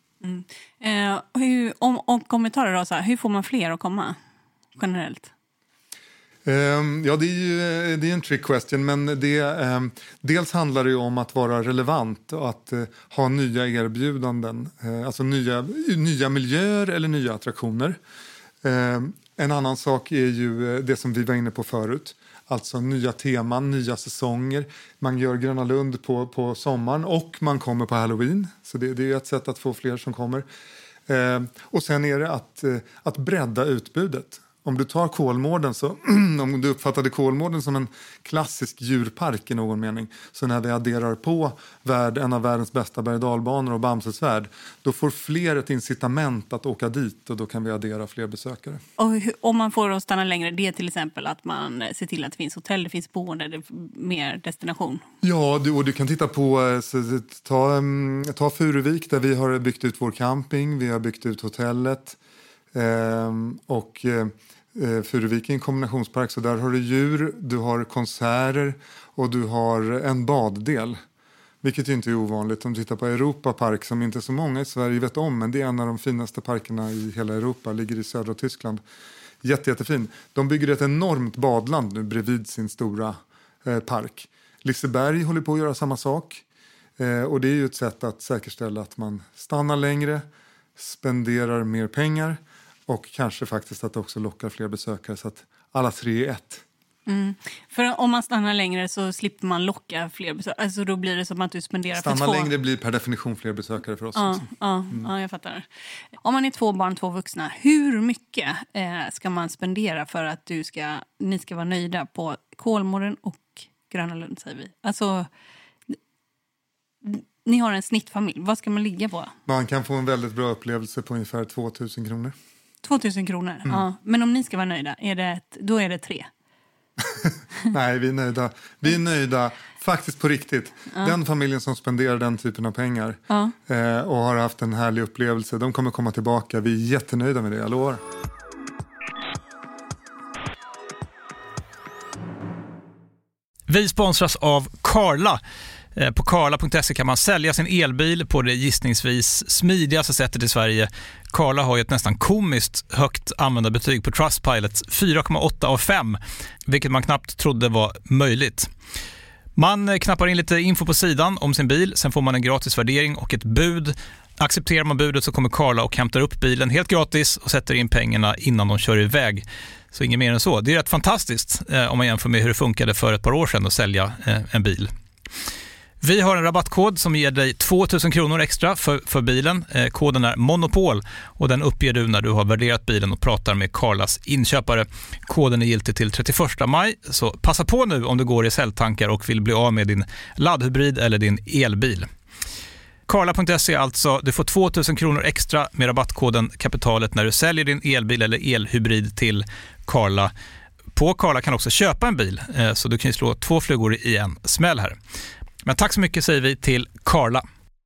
Speaker 5: Om vi tar det då så här, hur får man fler att komma generellt?
Speaker 6: Ja, det är en trick question, men dels handlar det ju om att vara relevant och att ha nya erbjudanden, alltså nya miljöer eller nya attraktioner. En annan sak är ju det som vi var inne på förut, alltså nya teman, nya säsonger. Man gör Gröna Lund på sommaren och man kommer på Halloween, så det är ett sätt att få fler som kommer. Och sen är det att bredda utbudet. Om du tar Kolmården, så om du uppfattade Kolmården som en klassisk djurpark i någon mening, så när vi adderar på en av världens bästa berg-dalbanor och Bamses värld, då får fler ett incitament att åka dit, och då kan vi addera fler besökare. Och
Speaker 5: om man får att stanna längre, det är till exempel att man ser till att det finns hotell, det finns boende, det mer destination. Ja,
Speaker 6: och du kan titta på ta Furuvik, där vi har byggt ut vår camping, vi har byggt ut hotellet och Furuvik är en kombinationspark, så där har du djur, du har konserter och du har en baddel, vilket inte är ovanligt. Om du tittar på Europa Park, som inte så många i Sverige vet om, men det är en av de finaste parkerna i hela Europa, ligger i södra Tyskland. Jättefin. De bygger ett enormt badland nu bredvid sin stora park. Liseberg håller på att göra samma sak, och det är ju ett sätt att säkerställa att man stannar längre, spenderar mer pengar, och kanske faktiskt att det också lockar fler besökare, så att alla 3 är ett.
Speaker 5: För om man stannar längre så slipper man locka fler besökare. Alltså då blir det som att du spenderar
Speaker 6: stanna längre blir per definition fler besökare för oss.
Speaker 5: Ja, jag fattar. Om man är 2 barn, 2 vuxna, hur mycket ska man spendera för att ni ska vara nöjda på Kolmården och Gröna Lund, säger vi? Alltså, ni har en snittfamilj. Vad ska man ligga på? Man
Speaker 6: kan få en väldigt bra upplevelse på ungefär 2 000 kronor.
Speaker 5: 2 000 kronor, ja. Men om ni ska vara nöjda, då är det 3.
Speaker 6: Nej, vi är nöjda. Vi är nöjda faktiskt på riktigt. Den familjen som spenderar den typen av pengar och har haft en härlig upplevelse, de kommer komma tillbaka. Vi är jättenöjda med det, jag lovar.
Speaker 4: Vi sponsras av Carla. På Carla.se kan man sälja sin elbil på det gissningsvis smidigaste sättet i Sverige. Carla har ju ett nästan komiskt högt användarbetyg på Trustpilot, 4,8 av 5, vilket man knappt trodde var möjligt. Man knappar in lite info på sidan om sin bil, sen får man en gratis värdering och ett bud. Accepterar man budet så kommer Carla och hämtar upp bilen helt gratis och sätter in pengarna innan de kör iväg. Så inget mer än så. Det är rätt fantastiskt om man jämför med hur det funkade för ett par år sedan att sälja en bil. Vi har en rabattkod som ger dig 2 000 kronor extra för bilen. Koden är Monopol och den uppger du när du har värderat bilen och pratar med Carlas inköpare. Koden är giltig till 31 maj, så passa på nu om du går i säljtankar och vill bli av med din laddhybrid eller din elbil. Carla.se alltså, du får 2 000 kronor extra med rabattkoden kapitalet när du säljer din elbil eller elhybrid till Carla. På Carla kan du också köpa en bil, så du kan ju slå 2 flugor i en smäll här. Men tack så mycket säger vi till Carla.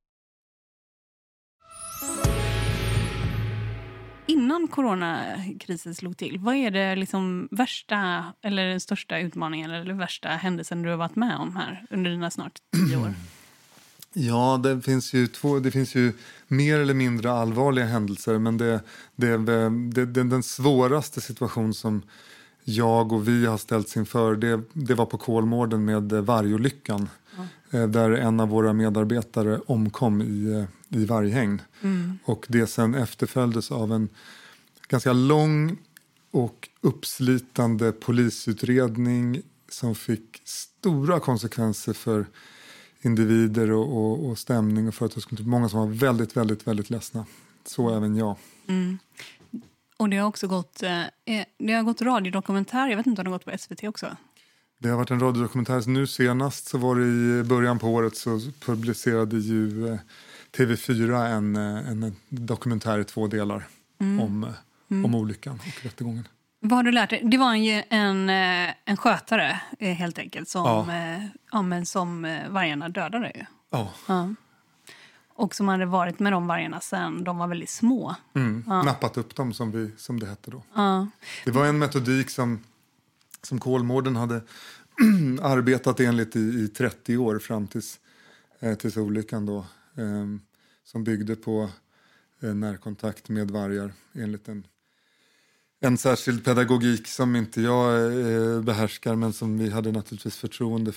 Speaker 5: Innan coronakrisen slog till, vad är det liksom värsta eller den största utmaningen eller värsta händelsen du har varit med om här under dina snart 10 år?
Speaker 6: Ja, det finns ju mer eller mindre allvarliga händelser, men den svåraste situation som jag och vi har ställts inför, det var på Kolmården med vargolyckan. Där en av våra medarbetare omkom i varghägn. Och det sen efterföljdes av en ganska lång och uppslitande polisutredning som fick stora konsekvenser för individer och stämning och företagskultur. Många som var väldigt, väldigt, väldigt ledsna. Så även jag.
Speaker 5: Och det har också gått radiodokumentär. Jag vet inte om det har gått på SVT också.
Speaker 6: Det har varit en radiodokumentär. Nu senast så var det i början på året så publicerade ju TV4 en dokumentär i 2 delar om olyckan och rättegången.
Speaker 5: Vad har du lärt dig? Det var ju en skötare helt enkelt som vargarna dödade ju. Ja. Och som hade varit med de vargarna sedan de var väldigt små.
Speaker 6: Nappat upp dem som det hette då. Det var en metodik som Kolmården hade arbetat enligt i 30 år fram tills olyckan då. Som byggde på närkontakt med vargar enligt en särskild pedagogik som inte jag behärskar, men som vi hade naturligtvis förtroende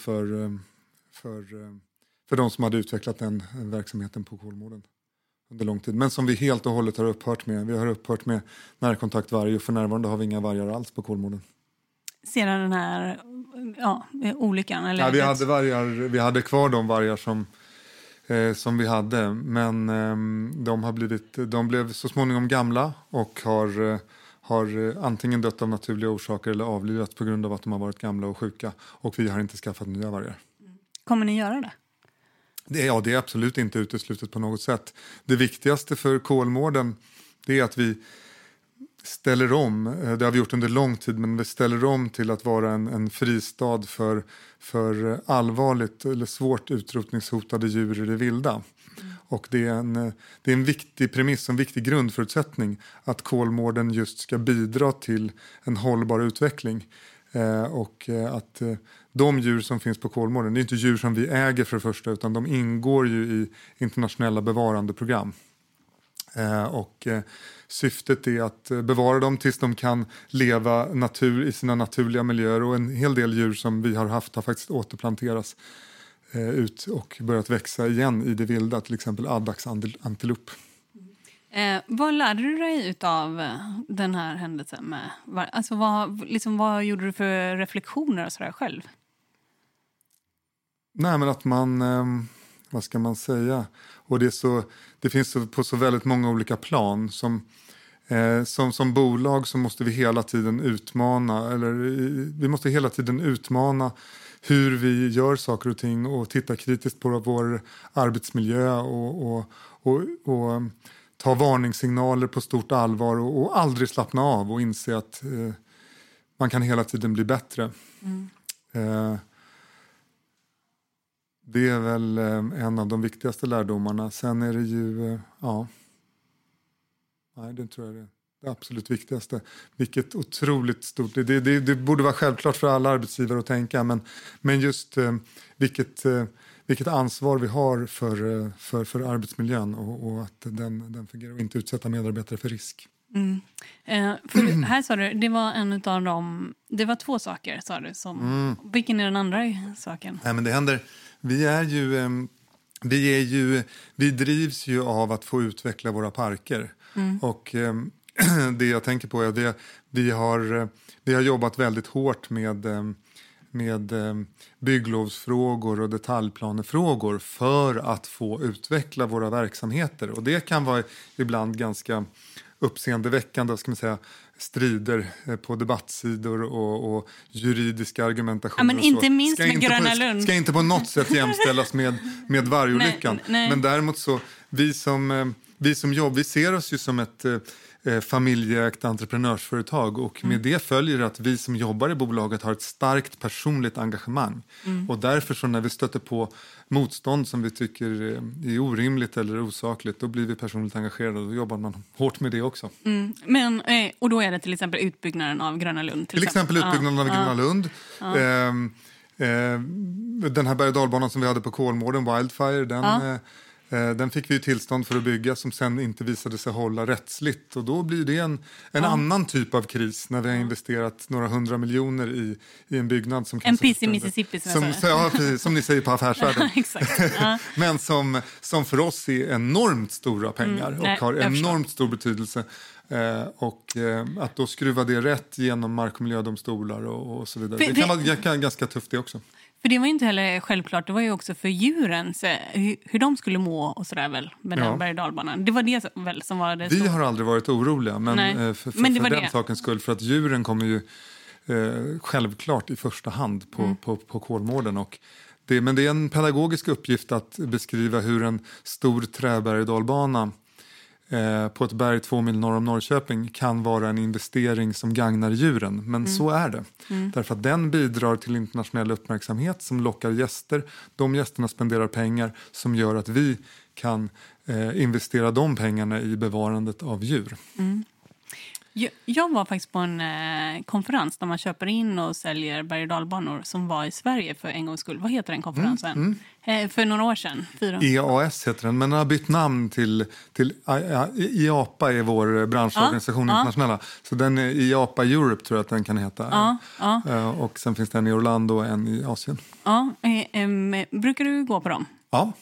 Speaker 6: för de som hade utvecklat den verksamheten på Kolmården under lång tid. Men som vi helt och hållet har upphört med. Vi har upphört med närkontakt varg och för närvarande har vi inga vargar alls på Kolmården.
Speaker 5: Sedan den här olyckan? Eller?
Speaker 6: Ja, vi hade kvar de vargar som vi hade, men de blev så småningom gamla och har antingen dött av naturliga orsaker eller avlivats på grund av att de har varit gamla och sjuka, och vi har inte skaffat nya vargar. Kommer
Speaker 5: ni göra det?
Speaker 6: Det är absolut inte uteslutet på något sätt. Det viktigaste för Kolmården, det är att vi ställer om, det har vi gjort under lång tid, men vi ställer om till att vara en fristad för allvarligt eller svårt utrotningshotade djur i det vilda. Och det är en viktig premiss, en viktig grundförutsättning att Kolmården just ska bidra till en hållbar utveckling. Och att de djur som finns på Kolmården, det är inte djur som vi äger för det första, utan de ingår ju i internationella bevarandeprogram. Och syftet är att bevara dem tills de kan leva i sina naturliga miljöer, och en hel del djur som vi har haft har faktiskt återplanterats ut och börjat växa igen i det vilda, till exempel addaxantilop.
Speaker 5: Vad lärde du dig av den här händelsen? Alltså vad gjorde du för reflektioner och sådär själv?
Speaker 6: Nej, men att man, vad ska man säga? Och det finns på så väldigt många olika plan. Som bolag så måste vi hela tiden utmana hur vi gör saker och ting och titta kritiskt på vår arbetsmiljö och ta varningssignaler på stort allvar och aldrig slappna av och inse att man kan hela tiden bli bättre. Det är väl en av de viktigaste lärdomarna. Sen är det ju, nej, det tror jag det absolut viktigaste. Vilket otroligt stort, det borde vara självklart för alla arbetsgivare att tänka, men just vilket ansvar vi har för arbetsmiljön och att den fungerar och inte utsätta medarbetare för risk.
Speaker 5: För här sa du, det var en av dem, det var 2 saker sa du som, vilken är den andra saken?
Speaker 6: Nej, men det händer, vi drivs ju av att få utveckla våra parker. Och det jag tänker på är att vi har jobbat väldigt hårt med bygglovsfrågor och detaljplanefrågor för att få utveckla våra verksamheter. Och det kan vara ibland ganska uppseendeväckande, ska man säga, strider på debattsidor och juridiska argumentationer.
Speaker 5: Ja, men inte minst med Gröna Lund.
Speaker 6: Ska inte på något sätt jämställas med vargolyckan.
Speaker 5: Nej.
Speaker 6: Men däremot så, vi som jobb, vi ser oss ju som ett familjeägt entreprenörsföretag, och med det följer att vi som jobbar i bolaget har ett starkt personligt engagemang. Och därför så när vi stöter på motstånd som vi tycker är orimligt eller osakligt, då blir vi personligt engagerade och då jobbar man hårt med det också.
Speaker 5: Men, och då är det till exempel utbyggnaden av Gröna Lund.
Speaker 6: Till exempel utbyggnaden av Gröna Lund. Den här berg- och dalbanan som vi hade på Kolmården, Wildfire, den fick vi ju tillstånd för att bygga som sen inte visade sig hålla rättsligt. Och då blir det en annan typ av kris när vi har investerat några 100 miljoner i en byggnad som...
Speaker 5: En piss i Mississippi.
Speaker 6: Som ni säger på Affärsvärlden.
Speaker 5: Exakt.
Speaker 6: Men som för oss är enormt stora pengar och har enormt stor betydelse. Och att då skruva det rätt genom mark- och miljödomstolar och så vidare. Det kan vara ganska tufft det också.
Speaker 5: För det var ju inte heller självklart, det var ju också för djuren hur de skulle må och sådär väl med den berg- och dalbanan. Det var det väl som var det.
Speaker 6: Vi har aldrig varit oroliga, men för den sakens skull, för att djuren kommer ju självklart i första hand på Kolmården. Men det är en pedagogisk uppgift att beskriva hur en stor träberg- och dalbana på ett berg 2 mil norr om Norrköping kan vara en investering som gagnar djuren. Men så är det. Därför att den bidrar till internationell uppmärksamhet som lockar gäster. De gästerna spenderar pengar som gör att vi kan investera de pengarna i bevarandet av djur.
Speaker 5: Jag var faktiskt på en konferens där man köper in och säljer berg- och dalbanor som var i Sverige för en gångs skull. Vad heter den konferensen? För några år sedan. 4.
Speaker 6: EAS heter den, men den har bytt namn till IAPA är vår branschorganisation internationella. Så den är IAPA Europe tror jag att den kan heta. Och sen finns det en i Orlando och en i Asien.
Speaker 5: Brukar du gå på dem?
Speaker 6: Ja.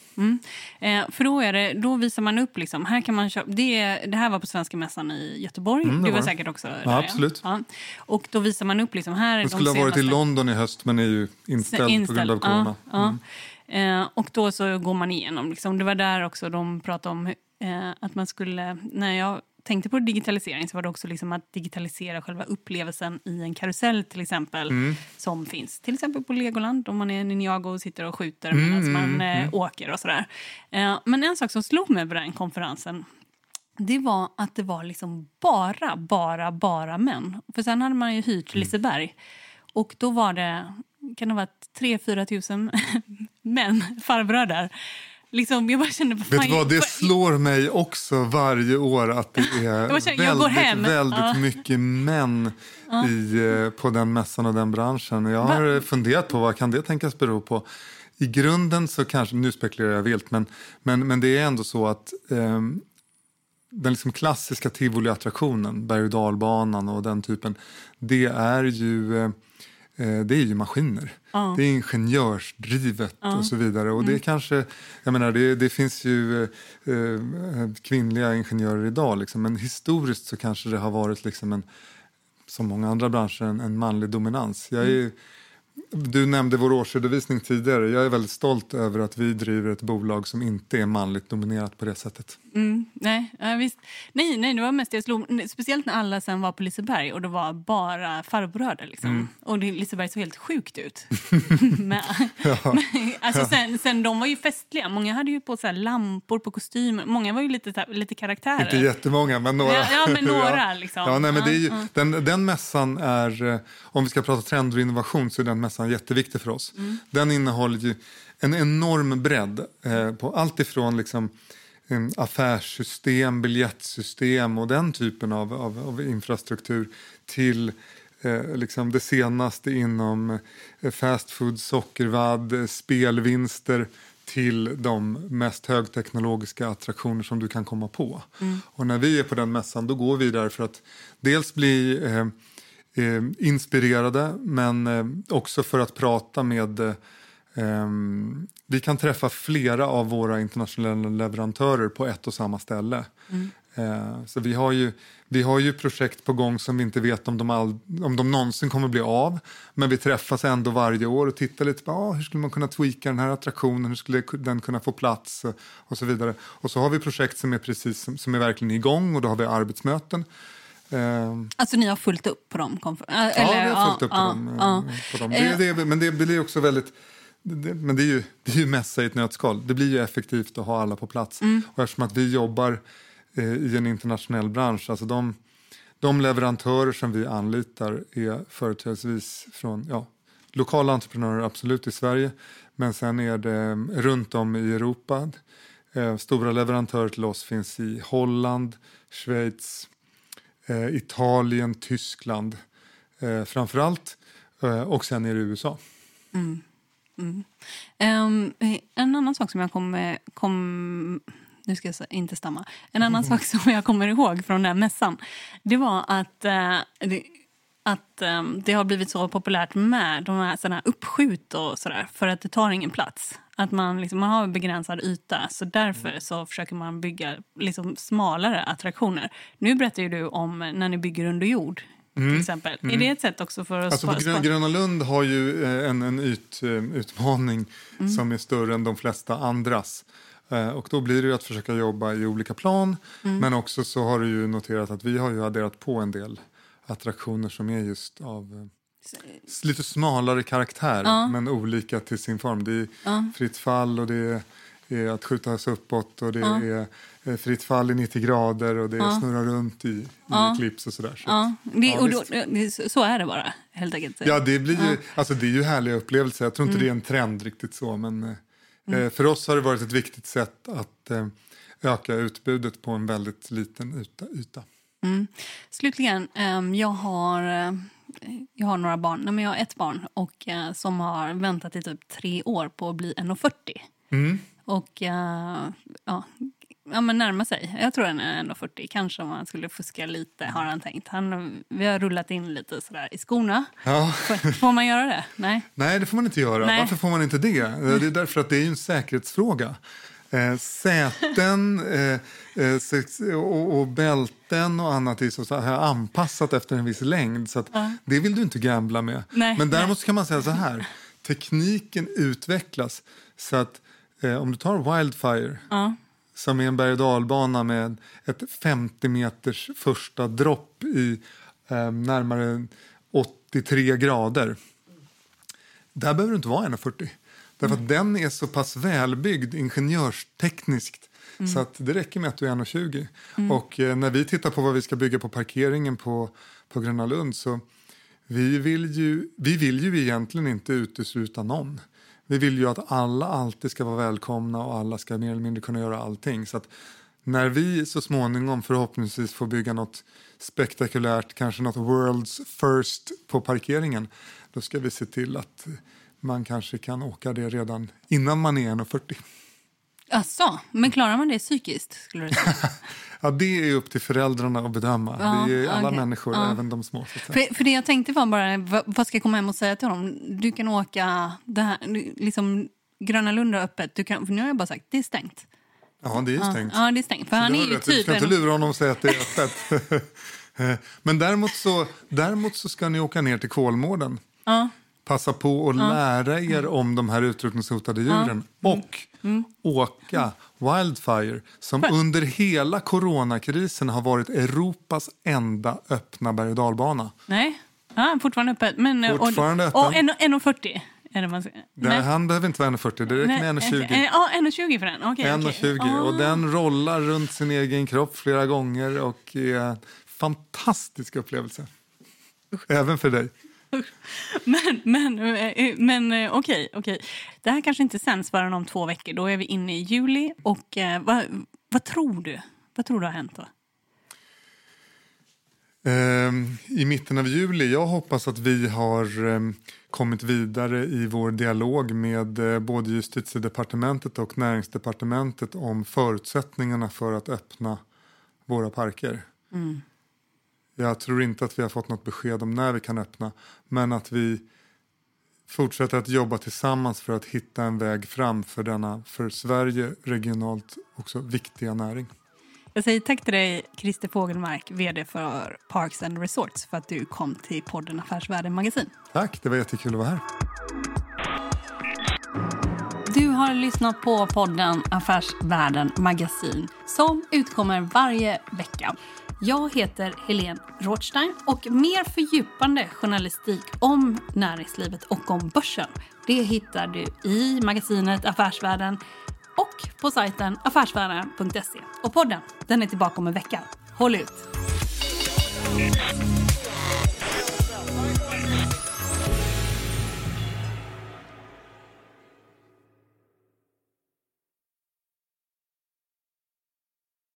Speaker 5: För då visar man upp liksom, här kan man köpa, det här var på Svenska mässan i Göteborg, det var säkert också där,
Speaker 6: absolut.
Speaker 5: Ja. Och då visar man upp liksom, här är
Speaker 6: det skulle ha varit i London i höst men är ju inställd på grund av corona.
Speaker 5: Och då så går man igenom liksom, det var där också de pratade om att man skulle, när jag tänkte på digitalisering så var det också liksom att digitalisera själva upplevelsen i en karusell till exempel som finns. Till exempel på Legoland om man är i Ninjago och sitter och skjuter medan man åker och sådär. Men en sak som slog mig på den konferensen, det var att det var liksom bara män. För sen hade man ju hyrt Liseberg och då var det, kan det vara 3-4 tusen män, farbröder. Liksom, jag bara kände,
Speaker 6: vet du vad, det slår mig också varje år att det är väldigt mycket män på den mässan och den branschen. Jag har funderat på vad kan det tänkas bero på. I grunden så kanske, nu spekulerar jag vilt, men det är ändå så att den liksom klassiska tivoli-attraktionen, berg- och dalbanan och den typen, det är ju maskiner. Det är ingenjörsdrivet och så vidare. Och det är kanske, jag menar, det finns ju kvinnliga ingenjörer idag liksom, men historiskt så kanske det har varit liksom som många andra branscher en manlig dominans. Du nämnde vår årsredovisning tidigare. Jag är väldigt stolt över att vi driver ett bolag som inte är manligt dominerat på det sättet.
Speaker 5: Nej, visst. Nej, det var mest jag slog. Speciellt när alla sen var på Liseberg och det var bara farbröder liksom. Och Liseberg såg helt sjukt ut. men alltså sen de var ju festliga. Många hade ju på så här lampor på kostymer. Många var ju lite karaktärer.
Speaker 6: Inte jättemånga, men några.
Speaker 5: Ja, men några liksom.
Speaker 6: Ja, nej, men det är ju, den mässan är, om vi ska prata trender och innovation så är den mässan jätteviktig för oss. Den innehåller ju en enorm bredd på allt ifrån liksom affärssystem, biljettsystem och den typen av infrastruktur till liksom det senaste inom fast food, sockervadd, spelvinster till de mest högteknologiska attraktioner som du kan komma på. Och när vi är på den mässan då går vi där för att dels bli inspirerade men också för att prata med vi kan träffa flera av våra internationella leverantörer på ett och samma ställe. Så vi har ju projekt på gång som vi inte vet om de någonsin kommer bli av. Men vi träffas ändå varje år och tittar lite på hur skulle man kunna tweaka den här attraktionen, hur skulle den kunna få plats och så vidare. Och så har vi projekt som är som är verkligen igång och då har vi arbetsmöten.
Speaker 5: Alltså ni har fullt upp på dem?
Speaker 6: Ja, vi har fullt upp på dem. Men det blir också väldigt... Men det är ju mässa i ett nötskal. Det blir ju effektivt att ha alla på plats. Och eftersom att vi jobbar i en internationell bransch, alltså de leverantörer som vi anlitar är företrädesvis från lokala entreprenörer absolut i Sverige. Men sen är det runt om i Europa. Stora leverantörer till oss finns i Holland, Schweiz, Italien, Tyskland framförallt. Och sen är det USA.
Speaker 5: En annan sak som jag nu ska jag inte stamma. En annan sak som jag kommer ihåg från den här mässan, det var att det har blivit så populärt med de här sådana uppskjut och sådär, för att det tar ingen plats. Att man har en begränsad yta, så därför så försöker man bygga liksom smalare attraktioner. Nu berättar ju du om när ni bygger under jord. Till exempel. Är det ett sätt också för att...
Speaker 6: Alltså Gröna Lund har ju en utmaning som är större än de flesta andras. Och då blir det ju att försöka jobba i olika plan. Men också så har du ju noterat att vi har ju adderat på en del attraktioner som är just av lite smalare karaktär. Men olika till sin form. Det är fritt fall och det är att skjutas uppåt och det är fritt fall i 90 grader och det är snurra runt i klips och sådär.
Speaker 5: Så är det bara, helt enkelt.
Speaker 6: Ja, det blir ju, alltså det är ju härliga upplevelser. Jag tror inte det är en trend riktigt så, men för oss har det varit ett viktigt sätt att öka utbudet på en väldigt liten yta.
Speaker 5: Slutligen, jag har några barn. Nej, men jag har ett barn och som har väntat i typ 3 år på att bli 1,40. Och men närma sig. Jag tror den är 1,40. Kanske om man skulle fuska lite, har han tänkt. Vi har rullat in lite sådär i skorna. Ja. Får man göra det? Nej,
Speaker 6: det får man inte göra. Nej. Varför får man inte det? Det är därför att det är en säkerhetsfråga. Säten och bälten och annat är så här anpassat efter en viss längd. Så att det vill du inte gambla med. Men däremot kan man säga så här. Tekniken utvecklas så att om du tar Wildfire som är en berg- och dalbana med ett 50 meters första dropp i närmare 83 grader. Där behöver du inte vara 1,40. Därför att den är så pass välbyggd ingenjörstekniskt så att det räcker med att du är 1,20. Och när vi tittar på vad vi ska bygga på parkeringen på Gröna Lund så vi vill ju egentligen inte utesluta någon. Vi vill ju att alla alltid ska vara välkomna och alla ska mer eller mindre kunna göra allting. Så att när vi så småningom förhoppningsvis får bygga något spektakulärt, kanske något world's first på parkeringen, då ska vi se till att man kanske kan åka det redan innan man är 1,40.
Speaker 5: Asså, men klarar man det psykiskt, skulle du säga?
Speaker 6: Ja, det är upp till föräldrarna att bedöma. Det är alla människor, även de små.
Speaker 5: För det jag tänkte var bara, vad ska jag komma hem och säga till dem? Du kan åka, det här, liksom Gröna Lund är öppet. För nu har jag bara sagt, det är stängt.
Speaker 6: Ja, det är stängt.
Speaker 5: Ja, det är stängt. För han är ju typ...
Speaker 6: Du ska inte lura honom och säga att det är öppet. Men däremot så ska ni åka ner till Kolmården.
Speaker 5: Ja.
Speaker 6: Passa på att lära er om de här utrotningshotade djuren. Och åka Wildfire som under hela coronakrisen har varit Europas enda öppna berg- och dalbana.
Speaker 5: Nej, fortfarande öppet. Men,
Speaker 6: fortfarande öppen.
Speaker 5: Och 1,40 är det man säger.
Speaker 6: Han behöver inte vara 1,40, det räcker med 1,20.
Speaker 5: Ja, 1,20 för den. Okay,
Speaker 6: 1,20 och den rollar runt sin egen kropp flera gånger och är en fantastisk upplevelse. Även för dig.
Speaker 5: Men okej. Det här kanske inte sänds förrän om 2 veckor. Då är vi inne i juli. Och Vad tror du? Vad tror du har hänt då?
Speaker 6: I mitten av juli, jag hoppas att vi har kommit vidare i vår dialog med både Justitiedepartementet och Näringsdepartementet om förutsättningarna för att öppna våra parker. Jag tror inte att vi har fått något besked om när vi kan öppna, men att vi fortsätter att jobba tillsammans för att hitta en väg fram för denna för Sverige regionalt också viktiga näring.
Speaker 5: Jag säger tack till dig, Christer Fogelmark, vd för Parks and Resorts, för att du kom till podden Affärsvärlden Magasin.
Speaker 6: Tack, det var jättekul att vara här.
Speaker 5: Du har lyssnat på podden Affärsvärlden Magasin som utkommer varje vecka. Jag heter Helene Rothstein och mer fördjupande journalistik om näringslivet och om börsen. Det hittar du i magasinet Affärsvärlden och på sajten affärsvärlden.se. Och podden, den är tillbaka om en vecka. Håll ut!